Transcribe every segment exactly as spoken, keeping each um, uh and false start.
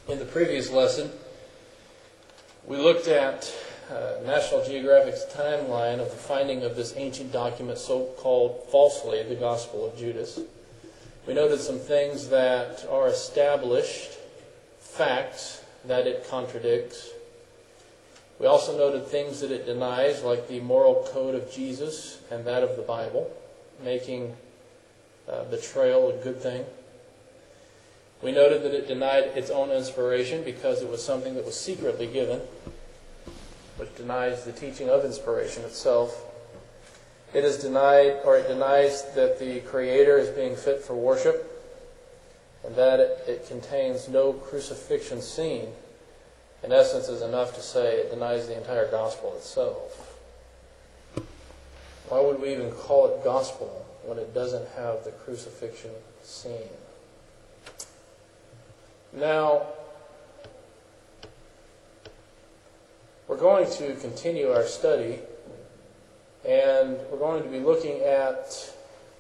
In the previous lesson, we looked at uh, National Geographic's timeline of the finding of this ancient document, so-called falsely, the Gospel of Judas. We noted some things that are established facts that it contradicts. We also noted things that it denies, like the moral code of Jesus and that of the Bible, making uh, betrayal a good thing. We noted that it denied its own inspiration because it was something that was secretly given, which denies the teaching of inspiration itself. It is denied, or it denies that the Creator is being fit for worship, and that it, it contains no crucifixion scene. In essence, is enough to say it denies the entire gospel itself. Why would we even call it gospel when it doesn't have the crucifixion scene? Now, we're going to continue our study, and we're going to be looking at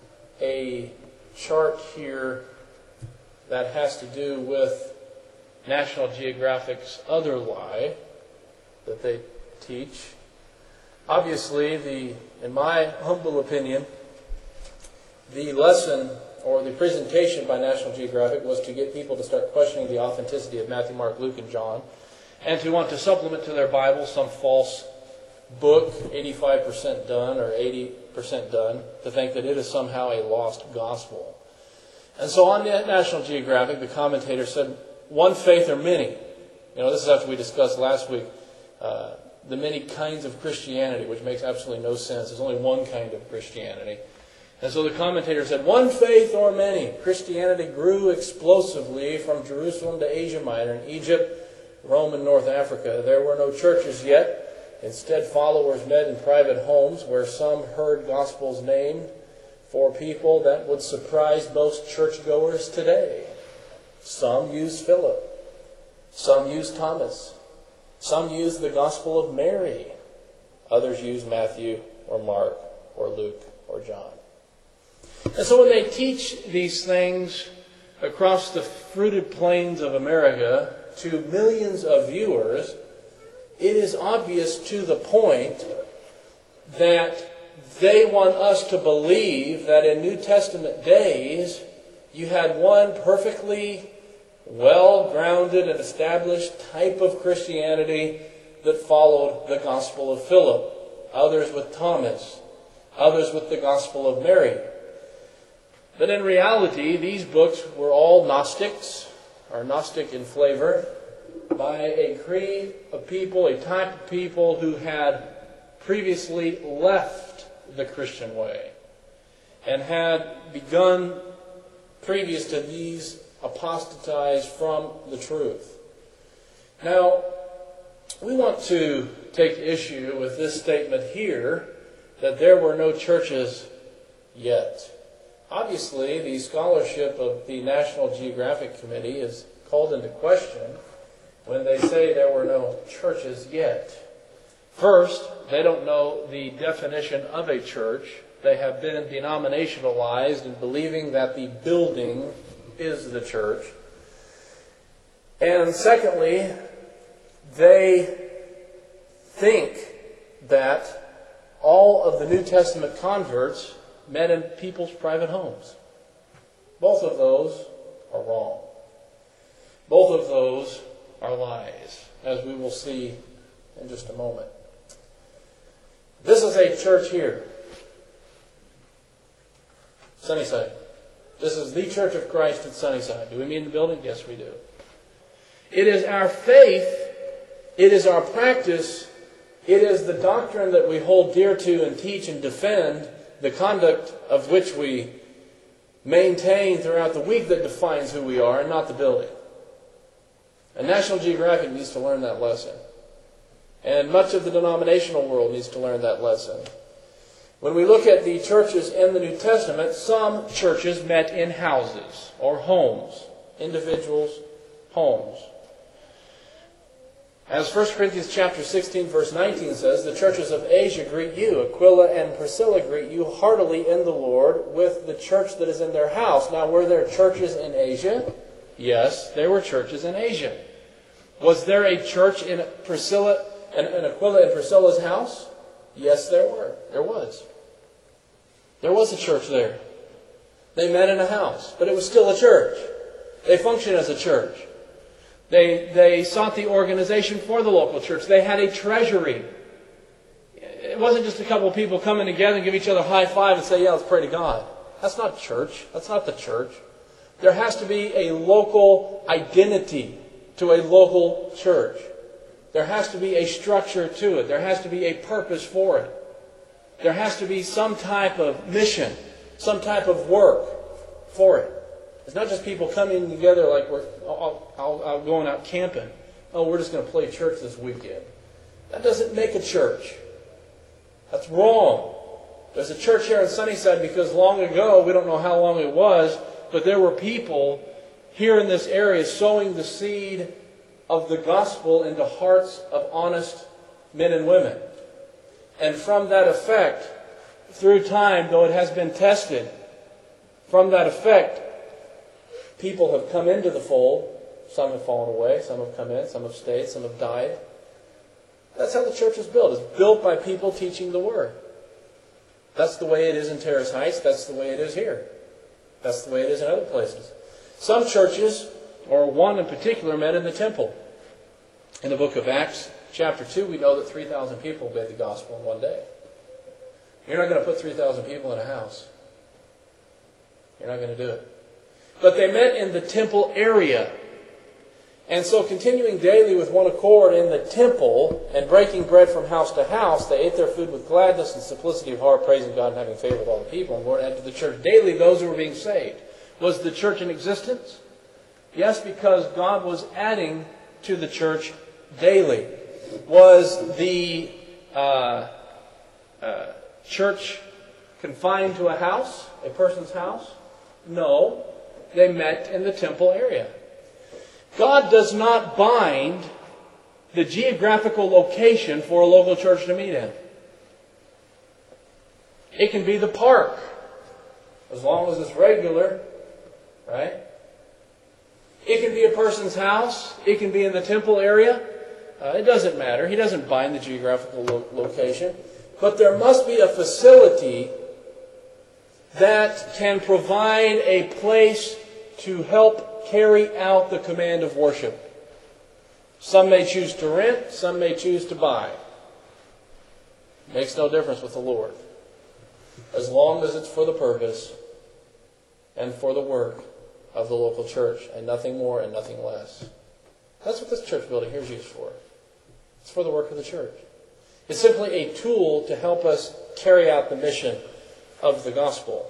a chart here that has to do with National Geographic's other lie that they teach. Obviously, the, in my humble opinion, the lesson or the presentation by National Geographic was to get people to start questioning the authenticity of Matthew, Mark, Luke, and John, and to want to supplement to their Bible some false book, eighty-five percent done or eighty percent done, to think that it is somehow a lost gospel. And so on National Geographic, the commentator said, one faith or many. You know, this is after we discussed last week uh, the many kinds of Christianity, which makes absolutely no sense. There's only one kind of Christianity. And so the commentator said, one faith or many. Christianity grew explosively from Jerusalem to Asia Minor and Egypt, Rome, and North Africa. There were no churches yet. Instead, followers met in private homes where some heard gospels named for people that would surprise most churchgoers today. Some used Philip. Some used Thomas. Some used the Gospel of Mary. Others used Matthew or Mark or Luke or John. And so when they teach these things across the fruited plains of America to millions of viewers, it is obvious to the point that they want us to believe that in New Testament days you had one perfectly well-grounded and established type of Christianity that followed the Gospel of Philip, others with Thomas, others with the Gospel of Mary. But in reality, these books were all Gnostics, or Gnostic in flavor, by a creed of people, a type of people who had previously left the Christian way and had begun, previous to these, apostatized from the truth. Now, we want to take issue with this statement here that there were no churches yet. Obviously, the scholarship of the National Geographic Committee is called into question when they say there were no churches yet. First, they don't know the definition of a church. They have been denominationalized in believing that the building is the church. And secondly, they think that all of the New Testament converts met in people's private homes. Both of those are wrong. Both of those are lies, as we will see in just a moment. This is a church here. Sunnyside. This is the Church of Christ at Sunnyside. Do we mean the building? Yes, we do. It is our faith, it is our practice, it is the doctrine that we hold dear to and teach and defend, the conduct of which we maintain throughout the week that defines who we are, and not the building. And National Geographic needs to learn that lesson. And much of the denominational world needs to learn that lesson. When we look at the churches in the New Testament, some churches met in houses or homes, individuals' homes. As First Corinthians chapter sixteen, verse nineteen says, the churches of Asia greet you. Aquila and Priscilla greet you heartily in the Lord with the church that is in their house. Now, were there churches in Asia? Yes, there were churches in Asia. Was there a church in Priscilla and, and Aquila and Priscilla's house? Yes, there were. There was. There was a church there. They met in a house, but it was still a church. They functioned as a church. They, they sought the organization for the local church. They had a treasury. It wasn't just a couple of people coming together and give each other a high five and say, yeah, let's pray to God. That's not church. That's not the church. There has to be a local identity to a local church. There has to be a structure to it. There has to be a purpose for it. There has to be some type of mission, some type of work for it. It's not just people coming together like we're all, all, all going out camping. Oh, we're just going to play church this weekend. That doesn't make a church. That's wrong. There's a church here in Sunnyside because long ago, we don't know how long it was, but there were people here in this area sowing the seed of the gospel into hearts of honest men and women. And from that effect, through time, though it has been tested, from that effect, people have come into the fold. Some have fallen away, some have come in, some have stayed, some have died. That's how the church is built. It's built by people teaching the Word. That's the way it is in Terrace Heights. That's the way it is here. That's the way it is in other places. Some churches, or one in particular, met in the temple. In the book of Acts, chapter two, we know that three thousand people obeyed the gospel in one day. You're not going to put three thousand people in a house. You're not going to do it. But they met in the temple area. And so continuing daily with one accord in the temple and breaking bread from house to house, they ate their food with gladness and simplicity of heart, praising God and having favor with all the people. And Lord added to the church daily those who were being saved. Was the church in existence? Yes, because God was adding to the church daily. Was the uh, uh, church confined to a house, a person's house? No. They met in the temple area. God does not bind the geographical location for a local church to meet in. It can be the park, as long as it's regular, right? It can be a person's house. It can be in the temple area. Uh, it doesn't matter. He doesn't bind the geographical lo- location. But there must be a facility that can provide a place to help carry out the command of worship. Some may choose to rent, some may choose to buy. Makes no difference with the Lord. As long as it's for the purpose and for the work of the local church, and nothing more and nothing less. That's what this church building here is used for. It's for the work of the church. It's simply a tool to help us carry out the mission of the gospel.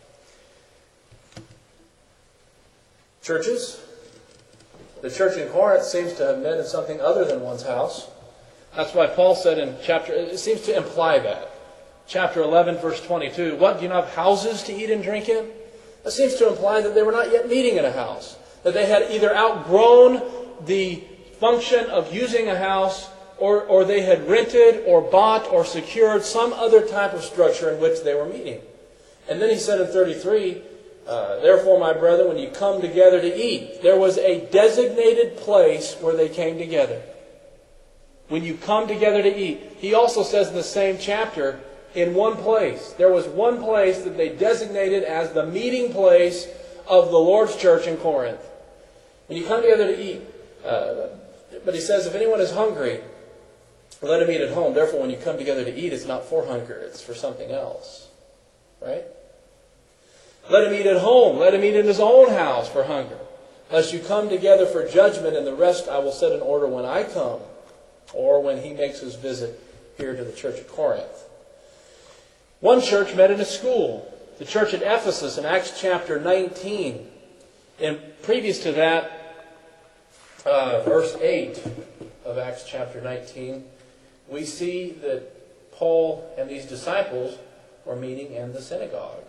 Churches. The church in Corinth seems to have met in something other than one's house. That's why Paul said in chapter, it seems to imply that. Chapter eleven, verse twenty-two, what, do you not have houses to eat and drink in? That seems to imply that they were not yet meeting in a house. That they had either outgrown the function of using a house, or, or they had rented or bought or secured some other type of structure in which they were meeting. And then he said in thirty-three, Uh, therefore, my brethren, when you come together to eat, there was a designated place where they came together. When you come together to eat. He also says in the same chapter, in one place. There was one place that they designated as the meeting place of the Lord's church in Corinth. When you come together to eat. Uh, but he says, if anyone is hungry, let him eat at home. Therefore, when you come together to eat, it's not for hunger, it's for something else. Right? Let him eat at home. Let him eat in his own house for hunger. Lest you come together for judgment, and the rest I will set in order when I come, or when he makes his visit here to the church at Corinth. One church met in a school. The church at Ephesus in Acts chapter nineteen. And previous to that, uh, verse eight of Acts chapter nineteen, we see that Paul and these disciples were meeting in the synagogue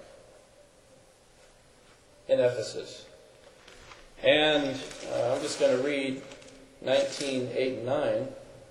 in Ephesus. And uh, I'm just going to read nineteen, eight and nine.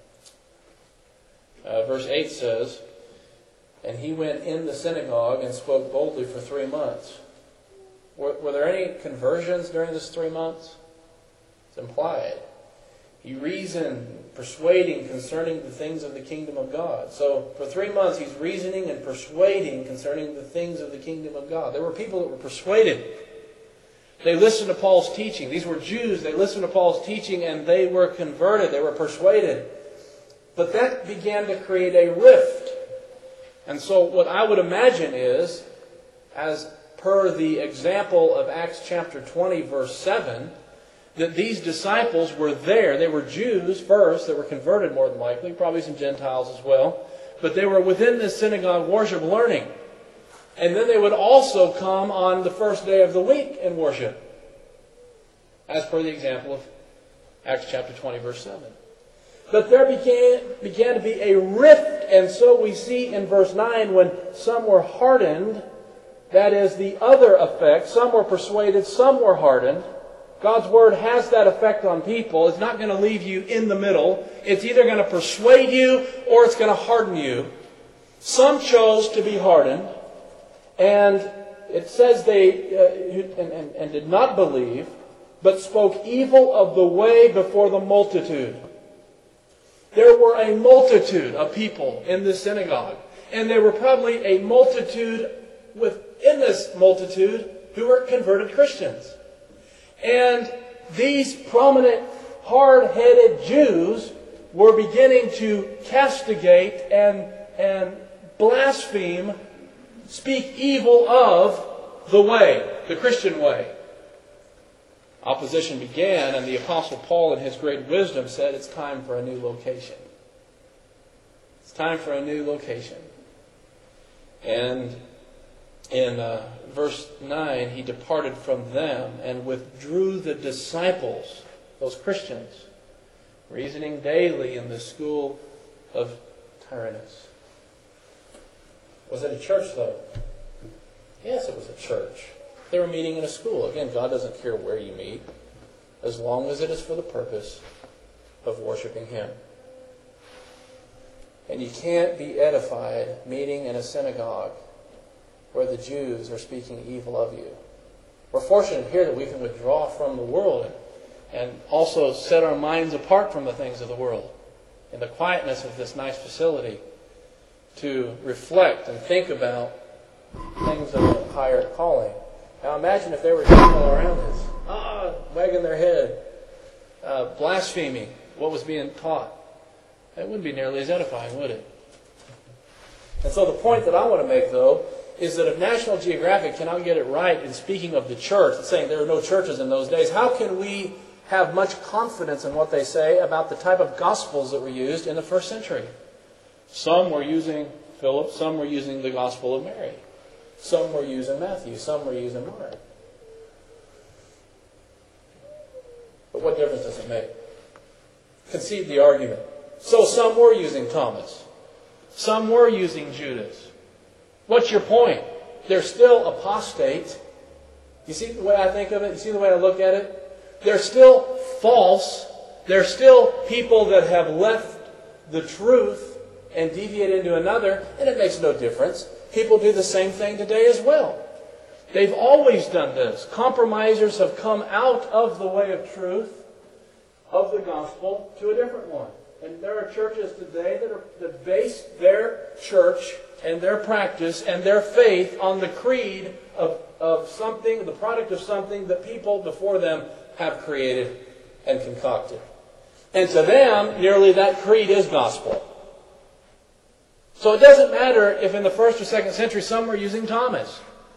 Uh, verse eight says, and he went in the synagogue and spoke boldly for three months. Were, were there any conversions during this three months? It's implied. He reasoned, persuading concerning the things of the kingdom of God. So for three months he's reasoning and persuading concerning the things of the kingdom of God. There were people that were persuaded. They listened to Paul's teaching. These were Jews. They listened to Paul's teaching and they were converted. They were persuaded. But that began to create a rift. And so what I would imagine is, as per the example of Acts chapter twenty, verse seven, that these disciples were there. They were Jews first that were converted more than likely, probably some Gentiles as well. But they were within this synagogue worship learning. And then they would also come on the first day of the week and worship, as per the example of Acts chapter twenty, verse seven. But there began, began to be a rift, and so we see in verse nine, when some were hardened, that is the other effect. Some were persuaded, some were hardened. God's Word has that effect on people. It's not going to leave you in the middle. It's either going to persuade you or it's going to harden you. Some chose to be hardened, and it says they uh, and, and, and did not believe, but spoke evil of the way before the multitude. There were a multitude of people in this synagogue, and there were probably a multitude within this multitude who were converted Christians. And these prominent, hard-headed Jews were beginning to castigate and, and blaspheme, speak evil of the way, the Christian way. Opposition began, and the Apostle Paul, in his great wisdom, said it's time for a new location. It's time for a new location. And in uh, verse nine, he departed from them and withdrew the disciples, those Christians, reasoning daily in the school of Tyrannus. Was it a church, though? Yes, it was a church. They were meeting in a school. Again, God doesn't care where you meet, as long as it is for the purpose of worshiping Him. And you can't be edified meeting in a synagogue where the Jews are speaking evil of you. We're fortunate here that we can withdraw from the world and, and also set our minds apart from the things of the world in the quietness of this nice facility to reflect and think about things of a higher calling. Now imagine if there were people around us, ah, wagging their head, uh, blaspheming what was being taught. That wouldn't be nearly as edifying, would it? And so the point that I want to make, though, is that if National Geographic cannot get it right in speaking of the church, and saying there were no churches in those days, how can we have much confidence in what they say about the type of gospels that were used in the first century? Some were using Philip, some were using the Gospel of Mary. Some were using Matthew, some were using Mark. But what difference does it make? Concede the argument. So some were using Thomas. Some were using Judas. What's your point? They're still apostate. You see the way I think of it? You see the way I look at it? They're still false. They're still people that have left the truth and deviated into another, and it makes no difference. People do the same thing today as well. They've always done this. Compromisers have come out of the way of truth, of the gospel, to a different one. And there are churches today that, are, that base their church and their practice and their faith on the creed of, of something, the product of something that people before them have created and concocted. And to them, nearly that creed is gospel. So it doesn't matter if in the first or second century some were using Thomas.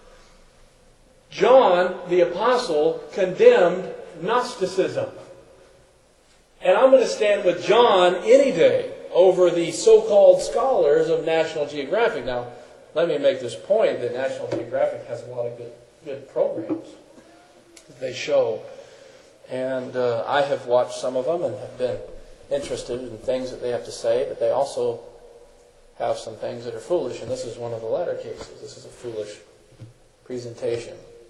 John, the apostle, condemned Gnosticism. And I'm going to stand with John any day over the so-called scholars of National Geographic. Now, let me make this point that National Geographic has a lot of good, good programs that they show. And uh, I have watched some of them and have been interested in things that they have to say, but they also have some things that are foolish, and this is one of the latter cases. This is a foolish presentation.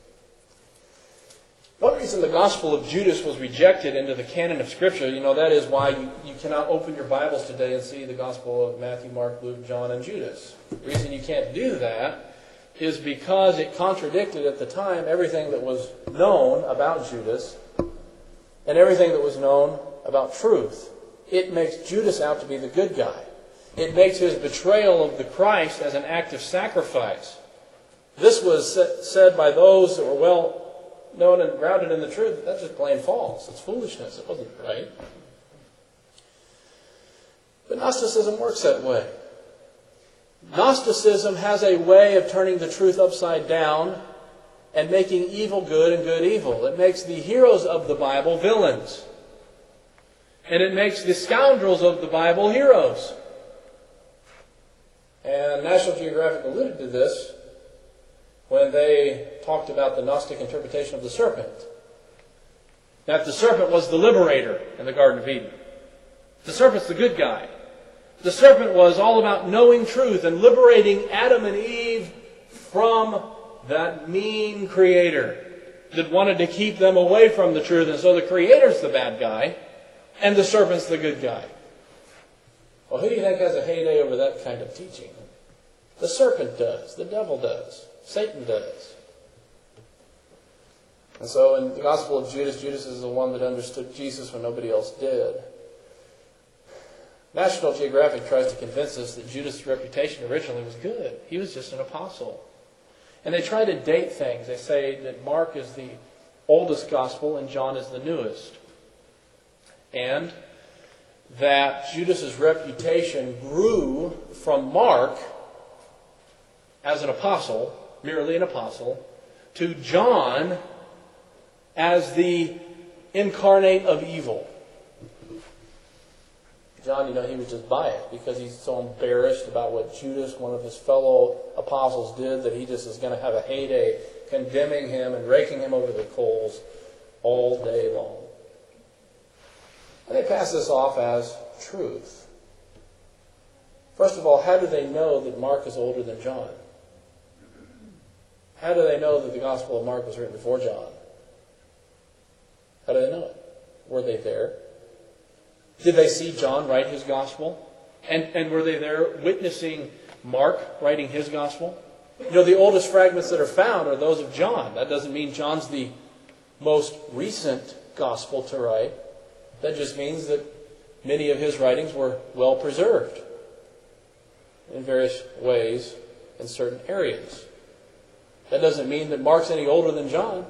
One reason the Gospel of Judas was rejected into the canon of Scripture, you know, that is why you, you cannot open your Bibles today and see the Gospel of Matthew, Mark, Luke, John, and Judas. The reason you can't do that is because it contradicted at the time everything that was known about Judas and everything that was known about truth. It makes Judas out to be the good guy. It makes his betrayal of the Christ as an act of sacrifice. This was said by those that were well known and grounded in the truth. That's just plain false. It's foolishness. It wasn't right. But Gnosticism works that way. Gnosticism has a way of turning the truth upside down and making evil good and good evil. It makes the heroes of the Bible villains. And it makes the scoundrels of the Bible heroes. And National Geographic alluded to this when they talked about the Gnostic interpretation of the serpent. That the serpent was the liberator in the Garden of Eden. The serpent's the good guy. The serpent was all about knowing truth and liberating Adam and Eve from that mean creator that wanted to keep them away from the truth. And so the creator's the bad guy and the serpent's the good guy. Well, who do you think has a heyday over that kind of teaching? The serpent does. The devil does. Satan does. And so in the Gospel of Judas, Judas is the one that understood Jesus when nobody else did. National Geographic tries to convince us that Judas' reputation originally was good. He was just an apostle. And they try to date things. They say that Mark is the oldest gospel and John is the newest. And that Judas' reputation grew from Mark as an apostle, merely an apostle, to John as the incarnate of evil. John, you know, he was just biased because he's so embarrassed about what Judas, one of his fellow apostles, did that he just is going to have a heyday condemning him and raking him over the coals all day long. And they pass this off as truth. First of all, how do they know that Mark is older than John? How do they know that the Gospel of Mark was written before John? How do they know it? Were they there? Did they see John write his Gospel? And, and were they there witnessing Mark writing his Gospel? You know, the oldest fragments that are found are those of John. That doesn't mean John's the most recent Gospel to write. That just means that many of his writings were well preserved in various ways in certain areas. That doesn't mean that Mark's any older than John.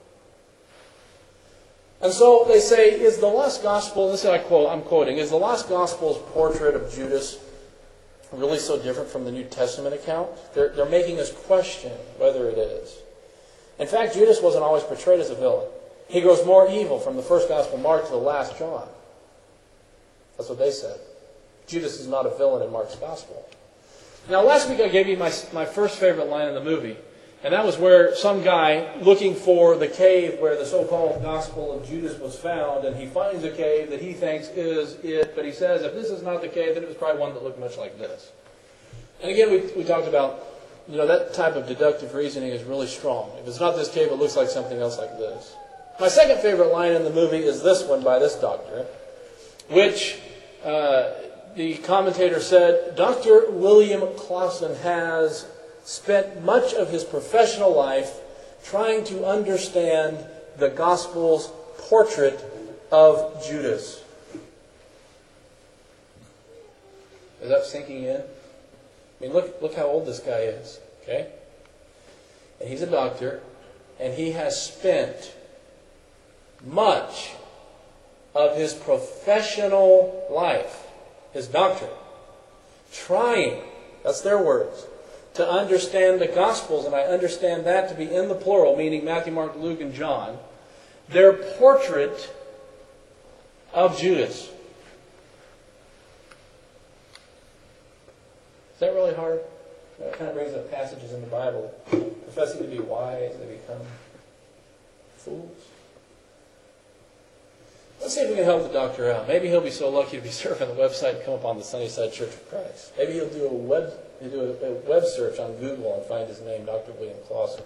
And so they say, is the lost gospel, this is I quote, I'm quoting, is the lost gospel's portrait of Judas really so different from the New Testament account? They're, they're making us question whether it is. In fact, Judas wasn't always portrayed as a villain. He grows more evil from the first gospel Mark to the last John. That's what they said. Judas is not a villain in Mark's gospel. Now, last week I gave you my, my first favorite line in the movie. And that was where some guy looking for the cave where the so-called Gospel of Judas was found, and he finds a cave that he thinks is it, but he says, if this is not the cave, then it was probably one that looked much like this. And again, we, we talked about, you know, that type of deductive reasoning is really strong. If it's not this cave, it looks like something else like this. My second favorite line in the movie is this one by this doctor, which uh, the commentator said, Doctor William Clausen has spent much of his professional life trying to understand the Gospel's portrait of Judas. Is that sinking in? I mean, look, look how old this guy is, okay? And he's a doctor, and he has spent much of his professional life, his doctorate, trying, that's their words, to understand the Gospels, and I understand that to be in the plural, meaning Matthew, Mark, Luke, and John, their portrait of Judas. Is that really hard? That kind of brings up passages in the Bible. Professing to be wise, they become fools. Let's see if we can help the doctor out. Maybe he'll be so lucky to be surfing the website and come up on the Sunnyside Church of Christ. Maybe he'll do a web he'll do a, a web search on Google and find his name, Doctor William Clausen.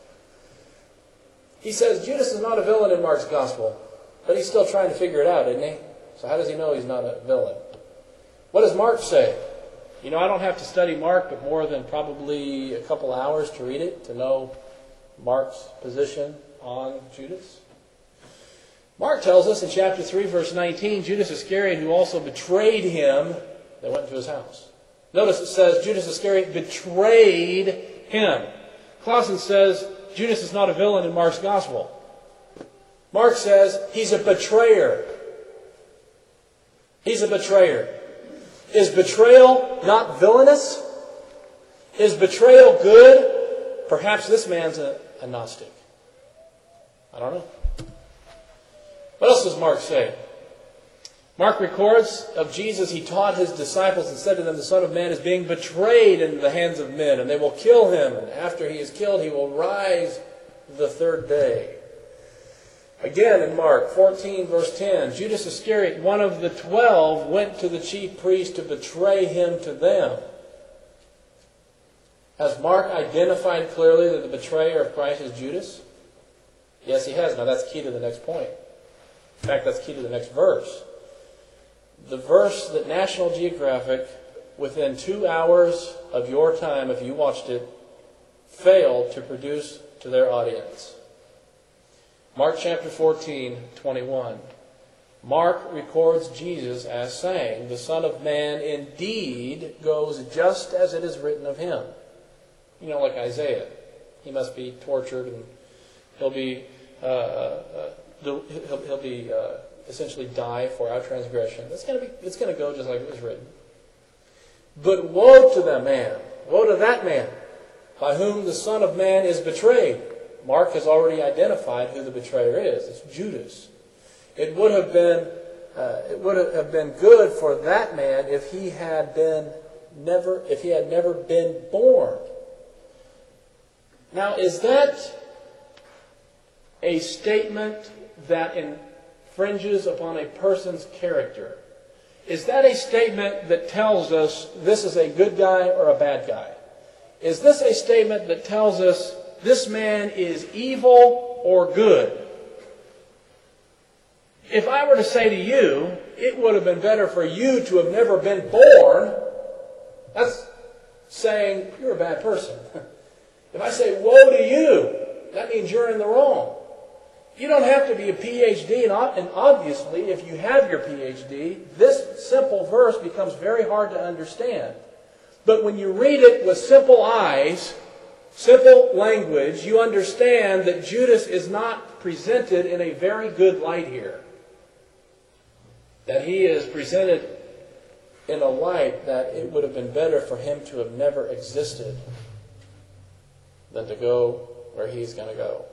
He says Judas is not a villain in Mark's Gospel, but he's still trying to figure it out, isn't he? So how does he know he's not a villain? What does Mark say? You know, I don't have to study Mark, but more than probably a couple hours to read it to know Mark's position on Judas. Mark tells us in chapter three, verse nineteen, Judas Iscariot, who also betrayed him, they went into his house. Notice it says Judas Iscariot betrayed him. Clausen says Judas is not a villain in Mark's gospel. Mark says he's a betrayer. He's a betrayer. Is betrayal not villainous? Is betrayal good? Perhaps this man's a, a Gnostic. I don't know. What else does Mark say? Mark records of Jesus, he taught his disciples and said to them, the Son of Man is being betrayed into the hands of men, and they will kill him. And after he is killed, he will rise the third day. Again in Mark fourteen, verse ten, Judas Iscariot, one of the twelve, went to the chief priests to betray him to them. Has Mark identified clearly that the betrayer of Christ is Judas? Yes, he has. Now that's key to the next point. In fact, that's key to the next verse. The verse that National Geographic, within two hours of your time, if you watched it, failed to produce to their audience. Mark chapter fourteen, twenty-one. Mark records Jesus as saying, the Son of Man indeed goes just as it is written of him. You know, like Isaiah. He must be tortured and he'll be, uh, uh, he'll, he'll be uh, essentially die for our transgression. It's going to be, it's going to go just like it was written. But woe to that man, woe to that man, by whom the Son of Man is betrayed. Mark has already identified who the betrayer is. It's Judas. It would have been, uh, it would have been good for that man if he had been never, if he had never been born. Now, is that a statement that infringes upon a person's character? Is that a statement that tells us this is a good guy or a bad guy? Is this a statement that tells us this man is evil or good? If I were to say to you, it would have been better for you to have never been born, that's saying you're a bad person. If I say, woe to you, that means you're in the wrong. You don't have to be a P H D, and obviously, if you have your P H D, this simple verse becomes very hard to understand. But when you read it with simple eyes, simple language, you understand that Judas is not presented in a very good light here. That he is presented in a light that it would have been better for him to have never existed than to go where he's going to go.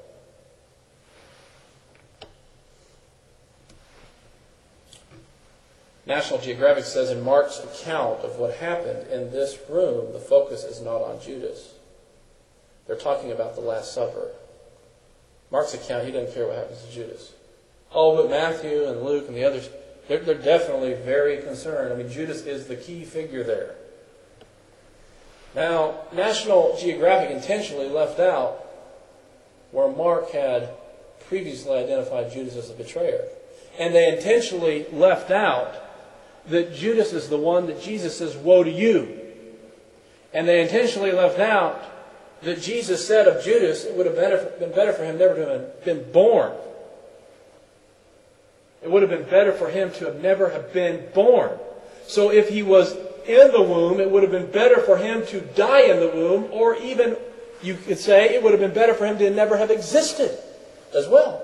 National Geographic says in Mark's account of what happened in this room, the focus is not on Judas. They're talking about the Last Supper. Mark's account, he doesn't care what happens to Judas. Oh, but Matthew and Luke and the others, they're, they're definitely very concerned. I mean, Judas is the key figure there. Now, National Geographic intentionally left out where Mark had previously identified Judas as the betrayer. And they intentionally left out that Judas is the one that Jesus says, woe to you. And they intentionally left out that Jesus said of Judas, it would have been better for him never to have been born. It would have been better for him to have never have been born. So if he was in the womb, it would have been better for him to die in the womb, or even, you could say, it would have been better for him to never have existed as well.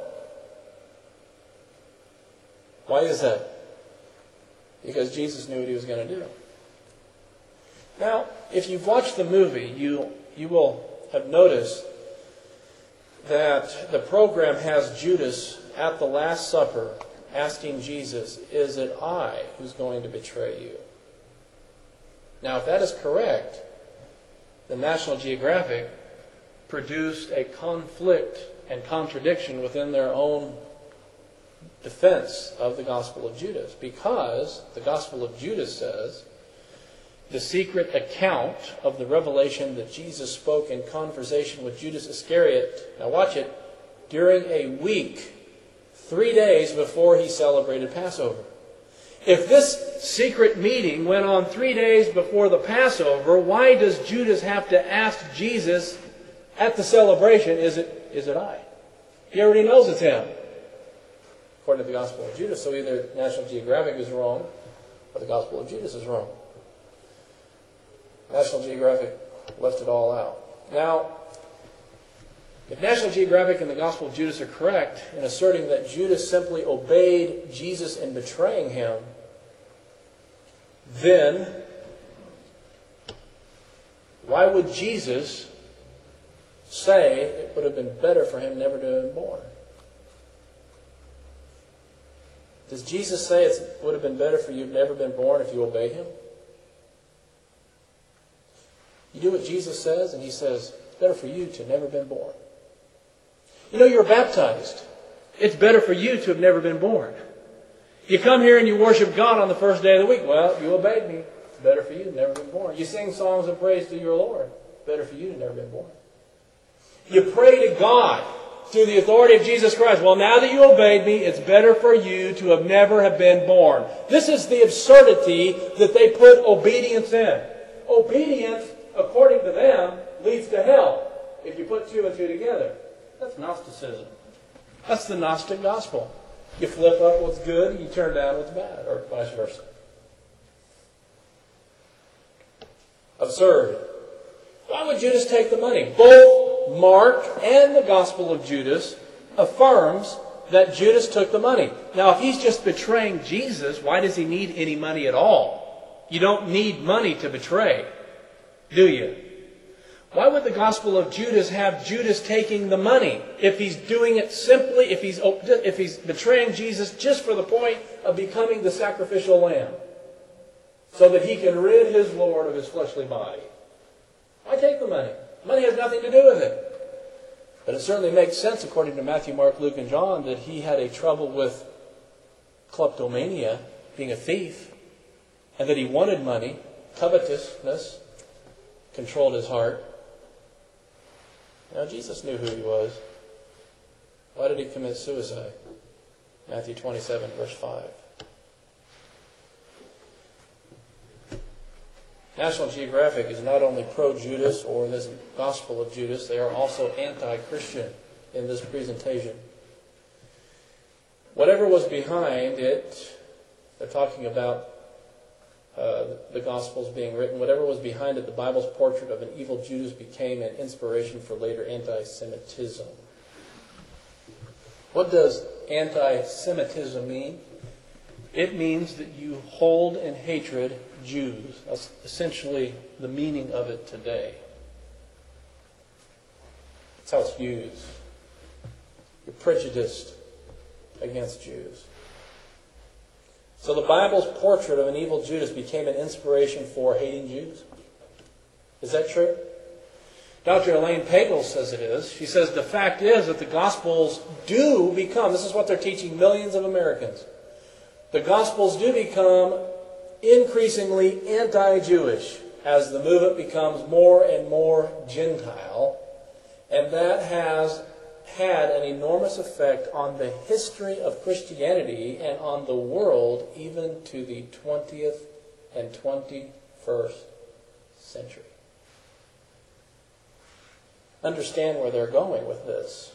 Why is that? Because Jesus knew what he was going to do. Now, if you've watched the movie, you, you will have noticed that the program has Judas at the Last Supper asking Jesus, is it I who's going to betray you? Now, if that is correct, the National Geographic produced a conflict and contradiction within their own defense of the Gospel of Judas, because the Gospel of Judas says the secret account of the revelation that Jesus spoke in conversation with Judas Iscariot, now watch it, during a week, three days before he celebrated Passover. If this secret meeting went on three days before the Passover, why does Judas have to ask Jesus at the celebration, is it, is it I? He already knows it's him. according to the Gospel of Judas. So either National Geographic is wrong or the Gospel of Judas is wrong. National Geographic left it all out. Now, if National Geographic and the Gospel of Judas are correct in asserting that Judas simply obeyed Jesus in betraying him, then why would Jesus say it would have been better for him never to have been born? Does Jesus say it would have been better for you to have never been born if you obey him? You do what Jesus says, and he says, it's better for you to have never been born. You know, you're baptized. It's better for you to have never been born. You come here and you worship God on the first day of the week. Well, you obeyed me. It's better for you to have never been born. You sing songs of praise to your Lord. Better for you to have never been born. You pray to God through the authority of Jesus Christ. Well, now that you obeyed me, it's better for you to have never have been born. This is the absurdity that they put obedience in. Obedience, according to them, leads to hell. If you put two and two together. That's Gnosticism. That's the Gnostic gospel. You flip up what's good and you turn down what's bad, or vice versa. Absurd. Why would Judas take the money? Both Mark and the Gospel of Judas affirms that Judas took the money. Now, if he's just betraying Jesus, why does he need any money at all? You don't need money to betray, do you? Why would the Gospel of Judas have Judas taking the money if he's doing it simply, if he's, if he's betraying Jesus just for the point of becoming the sacrificial lamb so that he can rid his Lord of his fleshly body? Why take the money? Money has nothing to do with it. But it certainly makes sense, according to Matthew, Mark, Luke, and John, that he had a trouble with kleptomania, being a thief, and that he wanted money. Covetousness controlled his heart. Now, Jesus knew who he was. Why did he commit suicide? Matthew twenty-seven, verse five. National Geographic is not only pro-Judas or this Gospel of Judas, they are also anti-Christian in this presentation. Whatever was behind it, they're talking about uh, the Gospels being written, whatever was behind it, the Bible's portrait of an evil Judas became an inspiration for later anti-Semitism. What does anti-Semitism mean? It means that you hold in hatred Jews. That's essentially the meaning of it today. That's how it's used. You're prejudiced against Jews. So the Bible's portrait of an evil Judas became an inspiration for hating Jews. Is that true? Doctor Elaine Pagel says it is. She says the fact is that the Gospels do become, this is what they're teaching millions of Americans, the Gospels do become increasingly anti-Jewish as the movement becomes more and more Gentile, and that has had an enormous effect on the history of Christianity and on the world even to the twentieth and twenty-first century. Understand where they're going with this.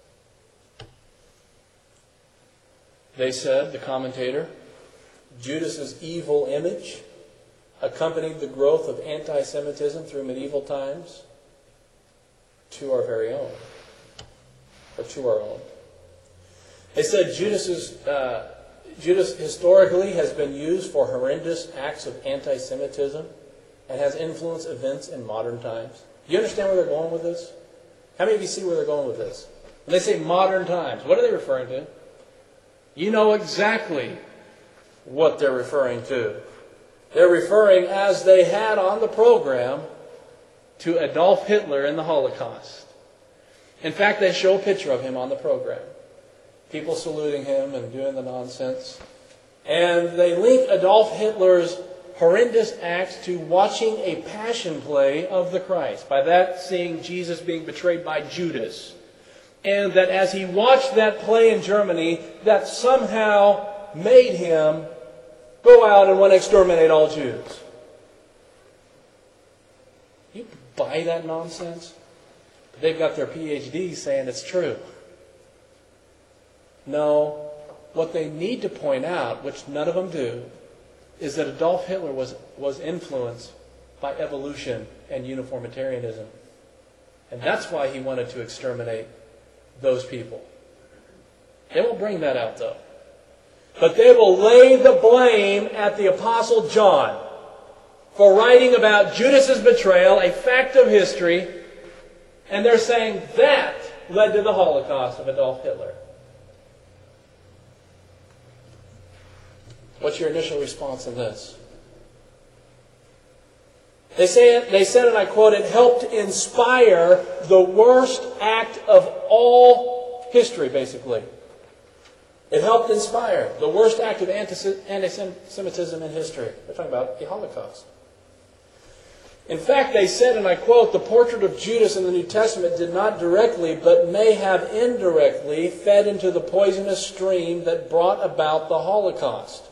They said, the commentator, Judas's evil image accompanied the growth of anti-Semitism through medieval times to our very own, or to our own. They said Judas's, uh, Judas historically has been used for horrendous acts of anti-Semitism and has influenced events in modern times. Do you understand where they're going with this? How many of you see where they're going with this? When they say modern times, what are they referring to? You know exactly what they're referring to. They're referring, as they had on the program, to Adolf Hitler in the Holocaust. In fact, they show a picture of him on the program. People saluting him and doing the nonsense. And they link Adolf Hitler's horrendous acts to watching a passion play of the Christ. By that, seeing Jesus being betrayed by Judas. And that as he watched that play in Germany, that somehow made him go out and want to exterminate all Jews. You buy that nonsense? They've got their P H Ds saying it's true. No, what they need to point out, which none of them do, is that Adolf Hitler was, was influenced by evolution and uniformitarianism. And that's why he wanted to exterminate those people. They won't bring that out, though. But they will lay the blame at the Apostle John for writing about Judas's betrayal, a fact of history, and they're saying that led to the Holocaust of Adolf Hitler. What's your initial response to this? They say, they said, and I quote, it helped inspire the worst act of all history, basically. It helped inspire the worst act of anti-Semitism in history. They're talking about the Holocaust. In fact, they said, and I quote, the portrait of Judas in the New Testament did not directly, but may have indirectly, fed into the poisonous stream that brought about the Holocaust.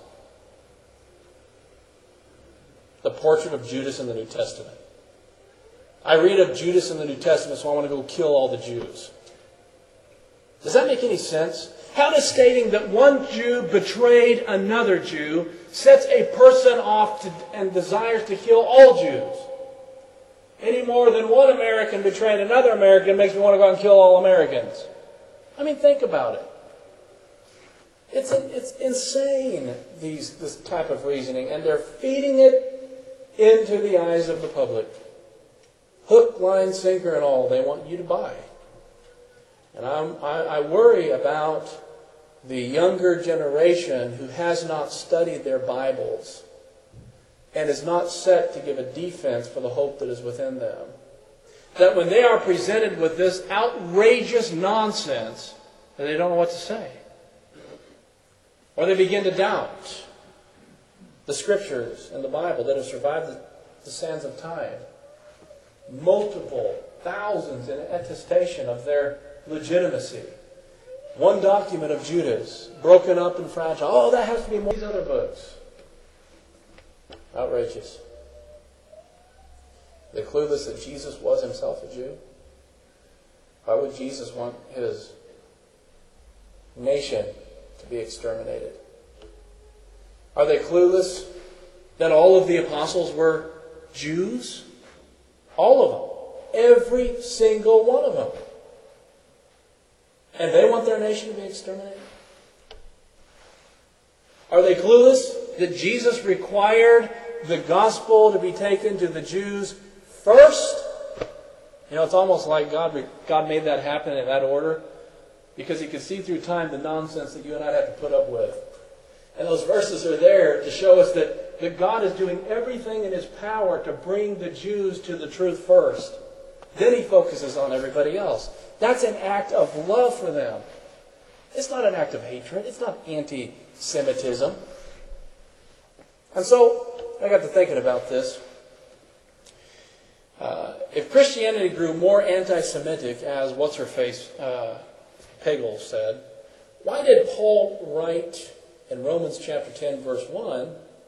The portrait of Judas in the New Testament. I read of Judas in the New Testament, so I want to go kill all the Jews. Does that make any sense? How does stating that one Jew betrayed another Jew sets a person off to, and desires to kill all Jews? Any more than one American betraying another American makes me want to go out and kill all Americans. I mean, think about it. It's, it's insane, these, this type of reasoning, and they're feeding it into the eyes of the public. Hook, line, sinker, and all they want you to buy. And I'm, I, I worry about the younger generation who has not studied their Bibles and is not set to give a defense for the hope that is within them. That when they are presented with this outrageous nonsense, that they don't know what to say. Or they begin to doubt the Scriptures and the Bible that have survived the, the sands of time. Multiple thousands in attestation of their legitimacy. One document of Judas, broken up and fragile. Oh, that has to be more these other books. Outrageous. They're clueless that Jesus was himself a Jew. Why would Jesus want his nation to be exterminated? Are they clueless that all of the apostles were Jews? All of them. Every single one of them. And they want their nation to be exterminated? Are they clueless that Jesus required the gospel to be taken to the Jews first? You know, it's almost like God, God made that happen in that order because he could see through time the nonsense that you and I have to put up with. And those verses are there to show us that, that God is doing everything in his power to bring the Jews to the truth first. Then he focuses on everybody else. That's an act of love for them. It's not an act of hatred. It's not anti-Semitism. And so, I got to thinking about this. Uh, if Christianity grew more anti-Semitic, as what's-her-face uh, Pagel said, why did Paul write in Romans chapter ten, verse one,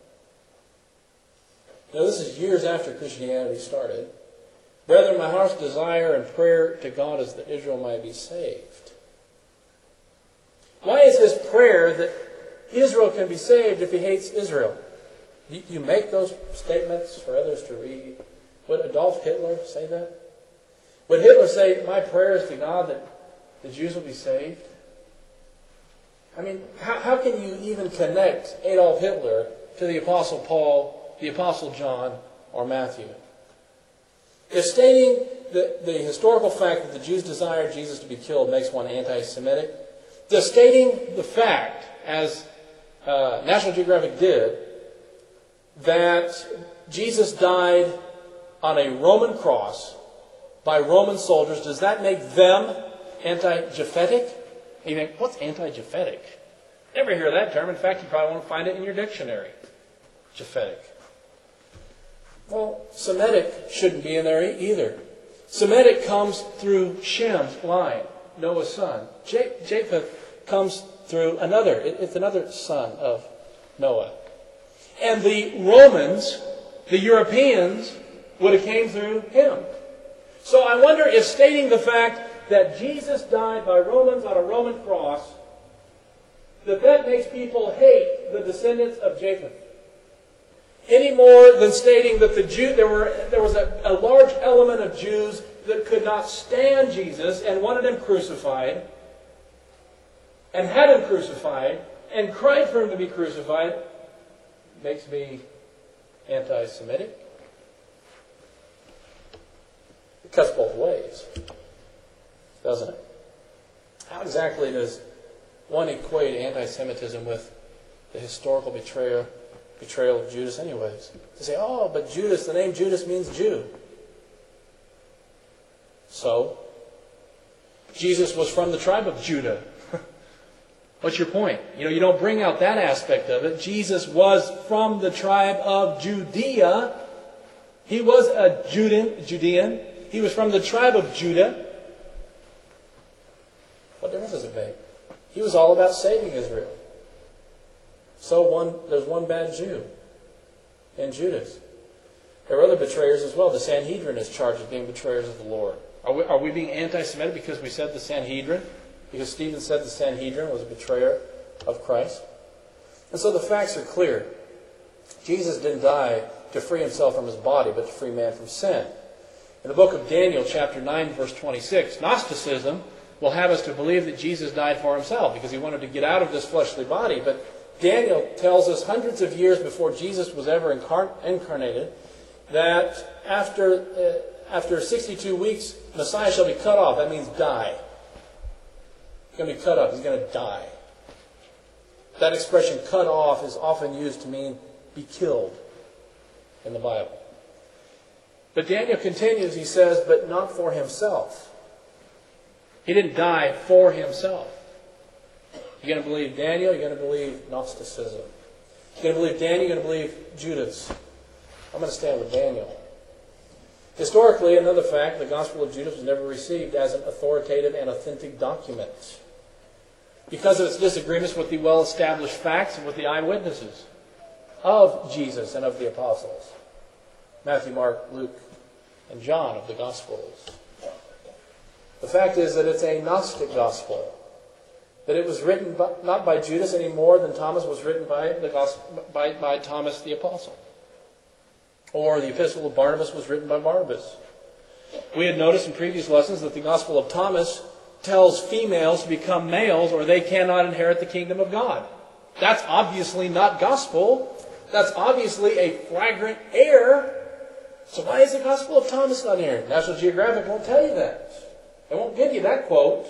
now this is years after Christianity started, brethren, my heart's desire and prayer to God is that Israel might be saved. Why is his prayer that Israel can be saved if he hates Israel? You, you make those statements for others to read. Would Adolf Hitler say that? Would Hitler say, my prayer is to God that the Jews will be saved? I mean, how, how can you even connect Adolf Hitler to the Apostle Paul, the Apostle John, or Matthew? If stating the, the historical fact that the Jews desired Jesus to be killed makes one anti-Semitic, does stating the fact, as uh, National Geographic did, that Jesus died on a Roman cross by Roman soldiers, does that make them anti-Japhetic? You think, what's anti-Japhetic? Never hear that term. In fact, you probably won't find it in your dictionary. Japhetic. Well, Semitic shouldn't be in there either. Semitic comes through Shem's line, Noah's son. Japheth comes through another. It's another son of Noah. And the Romans, the Europeans, would have came through him. So I wonder if stating the fact that Jesus died by Romans on a Roman cross that that makes people hate the descendants of Japheth. Any more than stating that the Jew, there were there was a, a large element of Jews that could not stand Jesus and wanted him crucified, and had him crucified, and cried for him to be crucified, makes me anti-Semitic. It cuts both ways, doesn't it? How exactly does one equate anti-Semitism with the historical betrayal, betrayal of Judas anyways? They say, oh, but Judas, the name Judas means Jew. So, Jesus was from the tribe of Judah. What's your point? You know, you don't bring out that aspect of it. Jesus was from the tribe of Judea. He was a Judean, Judean. He was from the tribe of Judah. What difference does it make? He was all about saving Israel. So one, there's one bad Jew in Judas. There are other betrayers as well. The Sanhedrin is charged with being betrayers of the Lord. Are we, are we being anti-Semitic because we said the Sanhedrin? Because Stephen said the Sanhedrin was a betrayer of Christ? And so the facts are clear. Jesus didn't die to free himself from his body, but to free man from sin. In the book of Daniel, chapter nine, verse twenty-six, Gnosticism will have us to believe that Jesus died for himself because he wanted to get out of this fleshly body. But Daniel tells us hundreds of years before Jesus was ever incar- incarnated that after, uh, after sixty-two weeks, Messiah shall be cut off. That means die. He's going to be cut off. He's going to die. That expression, cut off, is often used to mean be killed in the Bible. But Daniel continues, he says, but not for himself. He didn't die for himself. You're going to believe Daniel, you're going to believe Gnosticism. You're going to believe Daniel, you're going to believe Judas. I'm going to stand with Daniel. Historically, another fact, the Gospel of Judas was never received as an authoritative and authentic document because of its disagreements with the well-established facts and with the eyewitnesses of Jesus and of the apostles. Matthew, Mark, Luke, and John of the Gospels. The fact is that it's a Gnostic Gospel. That it was written by, not by Judas any more than Thomas was written by, the gospel, by, by Thomas the Apostle. Or the Epistle of Barnabas was written by Barnabas. We had noticed in previous lessons that the Gospel of Thomas tells females to become males or they cannot inherit the kingdom of God. That's obviously not gospel. That's obviously a flagrant error. So why is the Gospel of Thomas not here? National Geographic won't tell you that. They won't give you that quote.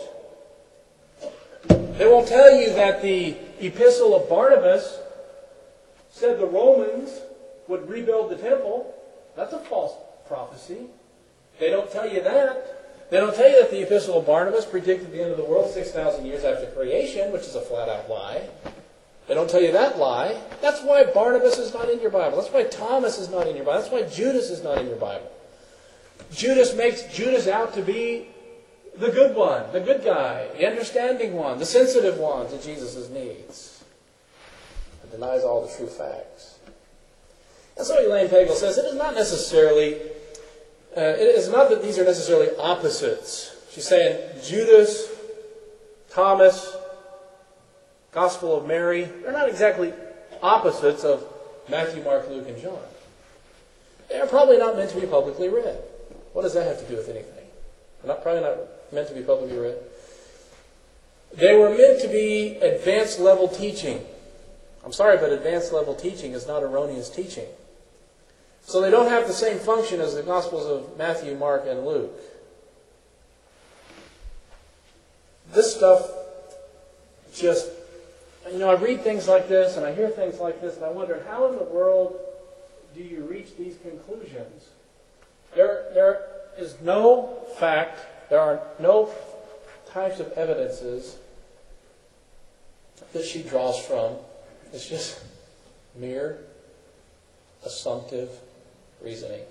They won't tell you that the Epistle of Barnabas said the Romans would rebuild the temple. That's a false prophecy. They don't tell you that. They don't tell you that the Epistle of Barnabas predicted the end of the world six thousand years after creation, which is a flat-out lie. They don't tell you that lie. That's why Barnabas is not in your Bible. That's why Thomas is not in your Bible. That's why Judas is not in your Bible. Judas makes Judas out to be the good one, the good guy, the understanding one, the sensitive one to Jesus' needs. It denies all the true facts. And so Elaine Pagel says it is not necessarily, uh, it is not that these are necessarily opposites. She's saying Judas, Thomas, Gospel of Mary, they're not exactly opposites of Matthew, Mark, Luke, and John. They're probably not meant to be publicly read. What does that have to do with anything? They're not, probably not meant to be publicly read. They were meant to be advanced level teaching. I'm sorry, but advanced level teaching is not erroneous teaching. So they don't have the same function as the Gospels of Matthew, Mark, and Luke. This stuff just, you know, I read things like this and I hear things like this and I wonder, how in the world do you reach these conclusions? There, there is no fact, there are no types of evidences that she draws from. It's just mere assumptive reasoning.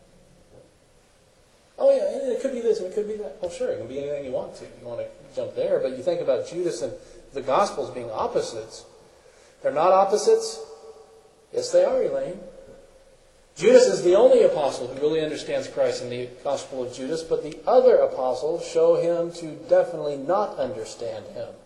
Oh yeah, and it could be this and it could be that. Well, sure, it can be anything you want to. You want to jump there, but you think about Judas and the Gospels being opposites. They're not opposites? Yes, they are, Elaine. Judas is the only apostle who really understands Christ in the Gospel of Judas, but the other apostles show him to definitely not understand him.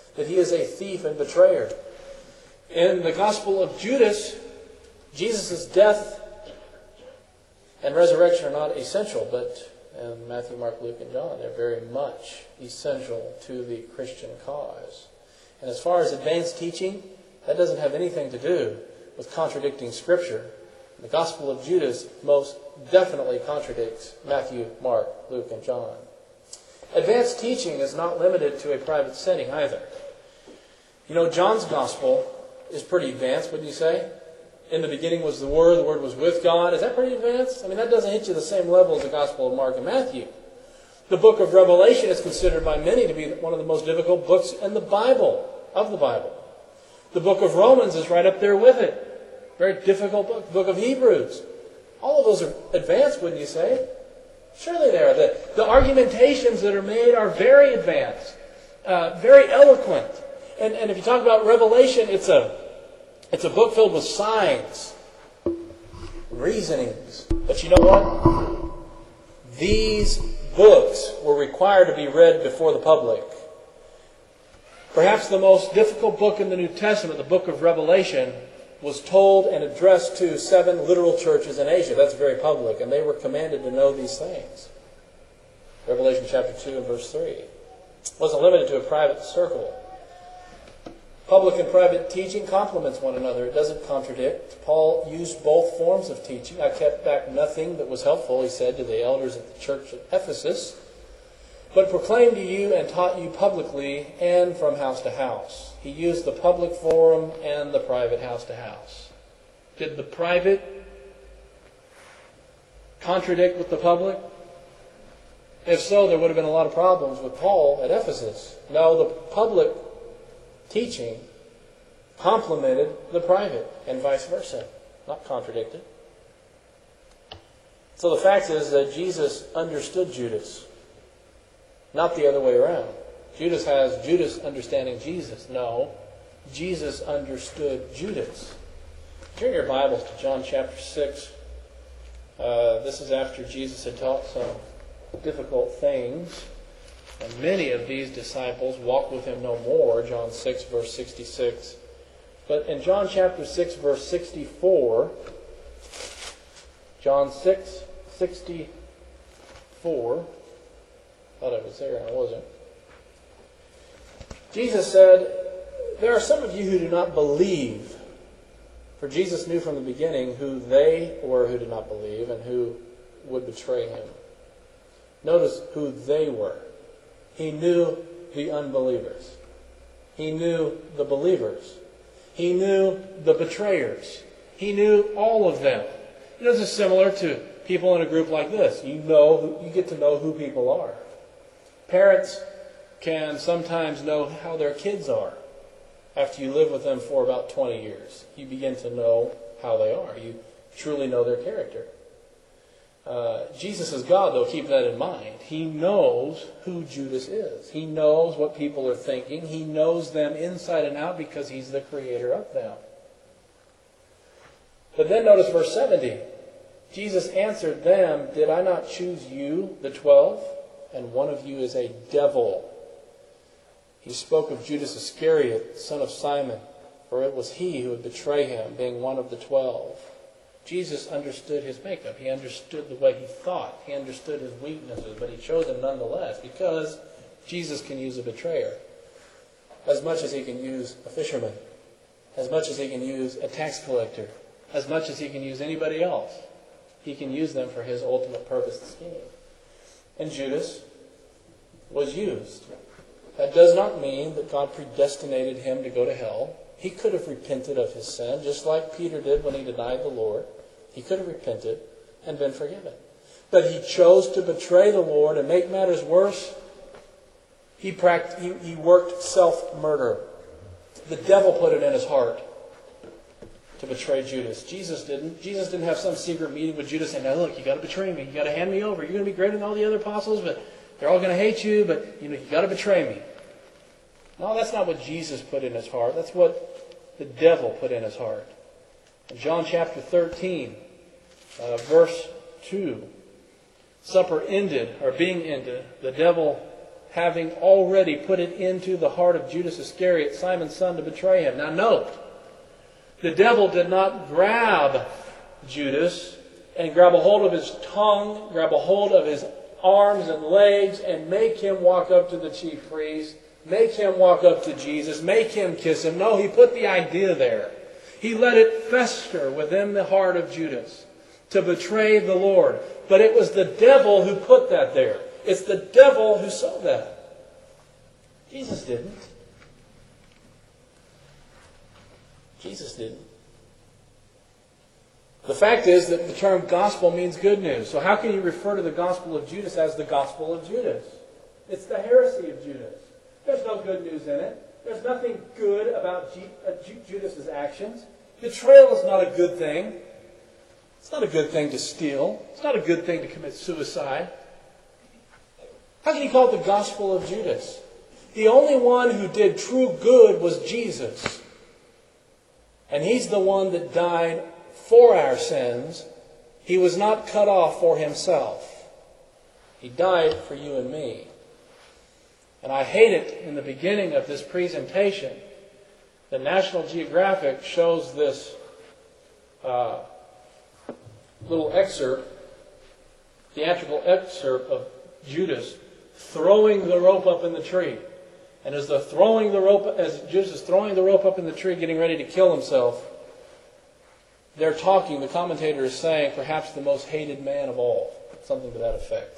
that he is a thief and betrayer. In the Gospel of Judas, Jesus' death and resurrection are not essential, but in Matthew, Mark, Luke, and John, they're very much essential to the Christian cause. And as far as advanced teaching, that doesn't have anything to do with contradicting Scripture. The Gospel of Judas most definitely contradicts Matthew, Mark, Luke, and John. Advanced teaching is not limited to a private setting either. You know, John's Gospel is pretty advanced, wouldn't you say? In the beginning was the Word, the Word was with God. Is that pretty advanced? I mean, that doesn't hit you the same level as the Gospel of Mark and Matthew. The book of Revelation is considered by many to be one of the most difficult books in the Bible, of the Bible. The book of Romans is right up there with it. Very difficult book. The book of Hebrews. All of those are advanced, wouldn't you say? Surely they are. The, the argumentations that are made are very advanced, uh, very eloquent. And, and if you talk about Revelation, it's a, it's a book filled with signs, reasonings. But you know what? These books were required to be read before the public. Perhaps the most difficult book in the New Testament, the book of Revelation, was told and addressed to seven literal churches in Asia. That's very public, and they were commanded to know these things. Revelation chapter two and verse three. It wasn't limited to a private circle. Public and private teaching complements one another. It doesn't contradict. Paul used both forms of teaching. I kept back nothing that was helpful, he said to the elders at the church at Ephesus, but proclaimed to you and taught you publicly and from house to house. He used the public forum and the private house to house. Did the private contradict with the public? If so, there would have been a lot of problems with Paul at Ephesus. No, the public teaching complemented the private and vice versa, not contradicted. So the fact is that Jesus understood Judas, not the other way around. Judas has Judas understanding Jesus. No, Jesus understood Judas. Turn your Bibles to John chapter six. Uh, this is after Jesus had taught some difficult things. And many of these disciples walked with him no more. John six, verse sixty-six. But in John chapter six, verse sixty-four, John six, sixty-four, thought I was there and I wasn't. Jesus said, there are some of you who do not believe. For Jesus knew from the beginning who they were who did not believe and who would betray him. Notice who they were. He knew the unbelievers. He knew the believers. He knew the betrayers. He knew all of them. You know, this is similar to people in a group like this. You know, you get to know who people are. Parents can sometimes know how their kids are. After you live with them for about twenty years, you begin to know how they are. You truly know their character. Uh, Jesus is God, though. Keep that in mind. He knows who Judas is. He knows what people are thinking. He knows them inside and out because he's the creator of them. But then notice verse seventy. Jesus answered them, did I not choose you, the twelve? And one of you is a devil. He spoke of Judas Iscariot, son of Simon, for it was he who would betray him, being one of the twelve. Jesus understood his makeup. He understood the way he thought. He understood his weaknesses, but he chose him nonetheless because Jesus can use a betrayer as much as he can use a fisherman, as much as he can use a tax collector, as much as he can use anybody else. He can use them for his ultimate purpose and scheme. And Judas was used. That does not mean that God predestinated him to go to hell. He could have repented of his sin, just like Peter did when he denied the Lord. He could have repented and been forgiven. But he chose to betray the Lord, and make matters worse, he, pract- he, he worked self-murder. The devil put it in his heart to betray Judas. Jesus didn't. Jesus didn't have some secret meeting with Judas saying, now look, you got to betray me. You got to hand me over. You're going to be greater than all the other apostles, but they're all going to hate you, but you know, you got to betray me. No, that's not what Jesus put in his heart. That's what the devil put in his heart. In John chapter thirteen, uh, verse two, supper ended, or being ended, the devil having already put it into the heart of Judas Iscariot, Simon's son, to betray him. Now note, the devil did not grab Judas and grab a hold of his tongue, grab a hold of his arms and legs, and make him walk up to the chief priest, make him walk up to Jesus, make him kiss him. No, he put the idea there. He let it fester within the heart of Judas to betray the Lord. But it was the devil who put that there. It's the devil who sowed that. Jesus didn't. Jesus didn't. The fact is that the term gospel means good news. So how can you refer to the gospel of Judas as the gospel of Judas? It's the heresy of Judas. There's no good news in it. There's nothing good about G- uh, G- Judas's actions. Betrayal is not a good thing. It's not a good thing to steal. It's not a good thing to commit suicide. How can you call it the gospel of Judas? The only one who did true good was Jesus. And He's the one that died for our sins. He was not cut off for Himself. He died for you and me. And I hate it in the beginning of this presentation. The National Geographic shows this uh, little excerpt, theatrical excerpt of Judas throwing the rope up in the tree. And as the throwing the rope, as Judas is throwing the rope up in the tree, getting ready to kill himself, they're talking, the commentator is saying, perhaps the most hated man of all. Something to that effect.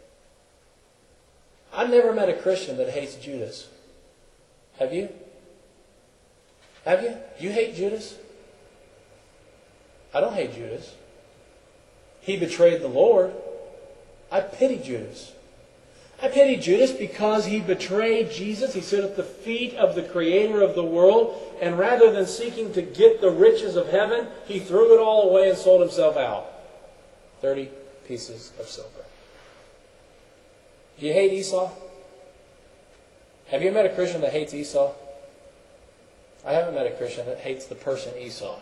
I've never met a Christian that hates Judas. Have you? Have you? You hate Judas? I don't hate Judas. He betrayed the Lord. I pity Judas. I pity Judas because he betrayed Jesus. He stood at the feet of the Creator of the world, and rather than seeking to get the riches of heaven, he threw it all away and sold himself out. Thirty pieces of silver. Do you hate Esau? Have you met a Christian that hates Esau? I haven't met a Christian that hates the person Esau.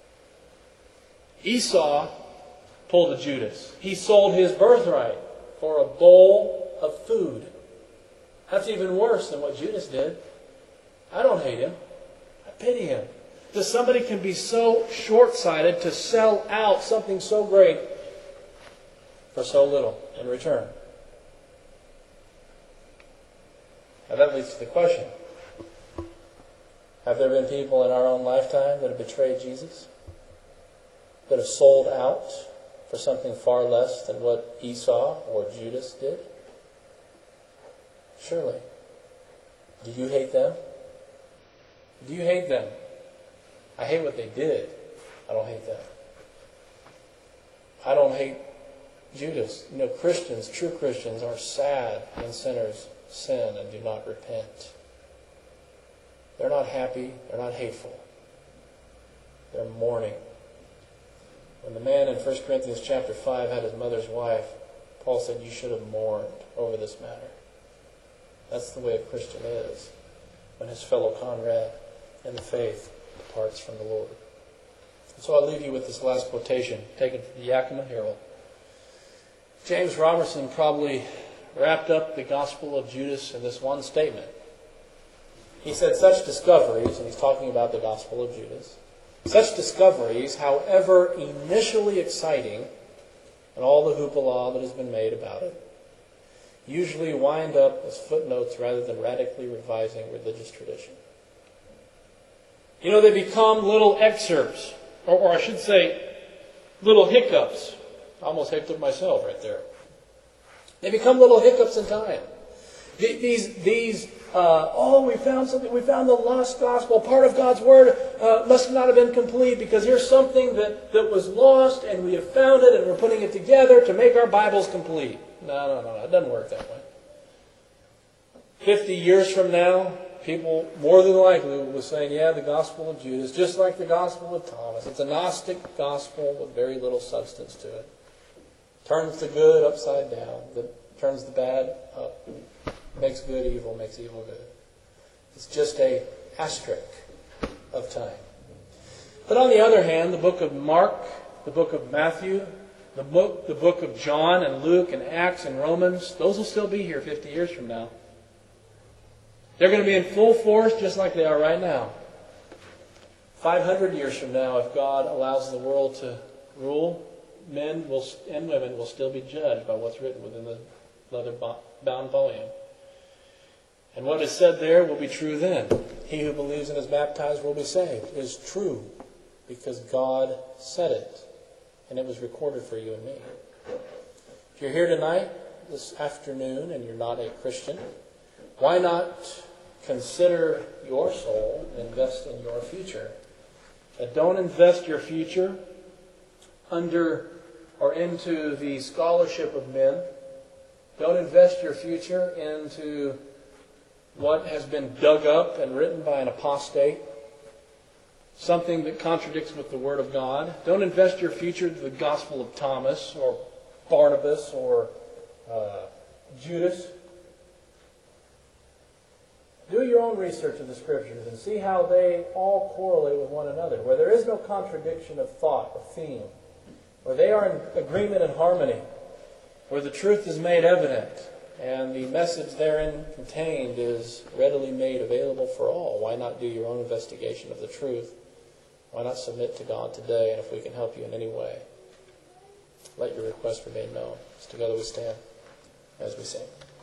Esau pulled a Judas. He sold his birthright for a bowl of food. That's even worse than what Judas did. I don't hate him. I pity him. That somebody can be so short-sighted to sell out something so great for so little in return. Now that leads to the question. Have there been people in our own lifetime that have betrayed Jesus? That have sold out for something far less than what Esau or Judas did? Surely. Do you hate them? Do you hate them? I hate what they did. I don't hate them. I don't hate Judas. You know, Christians, true Christians, are sad when sinners sin and do not repent. They're not happy. They're not hateful. They're mourning. When the man in First Corinthians chapter five had his mother's wife, Paul said, you should have mourned over this matter. That's the way a Christian is when his fellow comrade in the faith departs from the Lord. And so I'll leave you with this last quotation taken from the Yakima Herald. James Robertson probably wrapped up the Gospel of Judas in this one statement. He said, such discoveries, and he's talking about the Gospel of Judas, such discoveries, however initially exciting, and all the hoopla that has been made about it, usually wind up as footnotes rather than radically revising religious tradition. You know, they become little excerpts, or, or I should say, little hiccups. I almost hiccuped up myself right there. They become little hiccups in time. These, these uh, oh, we found something, we found the lost gospel, part of God's Word uh, must not have been complete because here's something that, that was lost and we have found it and we're putting it together to make our Bibles complete. No, no, no, no, it doesn't work that way. Fifty years from now, people more than likely will be saying, yeah, the Gospel of Judas, just like the Gospel of Thomas. It's a Gnostic gospel with very little substance to it. Turns the good upside down, that turns the bad up. Makes good evil, makes evil good. It's just a asterisk of time. But on the other hand, the book of Mark, the book of Matthew, the book, the book of John and Luke and Acts and Romans, those will still be here fifty years from now. They're going to be in full force just like they are right now. five hundred years from now, if God allows the world to rule, men will, and women will still be judged by what's written within the leather-bound volume. And what is said there will be true then. He who believes and is baptized will be saved. It is true because God said it, and it was recorded for you and me. If you're here tonight, this afternoon, and you're not a Christian, why not consider your soul and invest in your future? And don't invest your future under or into the scholarship of men. Don't invest your future into what has been dug up and written by an apostate, something that contradicts with the Word of God. Don't invest your future into the Gospel of Thomas or Barnabas or uh, Judas. Do your own research of the Scriptures and see how they all correlate with one another, where there is no contradiction of thought or theme, where they are in agreement and harmony, where the truth is made evident, and the message therein contained is readily made available for all. Why not do your own investigation of the truth? Why not submit to God today? And if we can help you in any way, let your request remain known. As together we stand as we sing.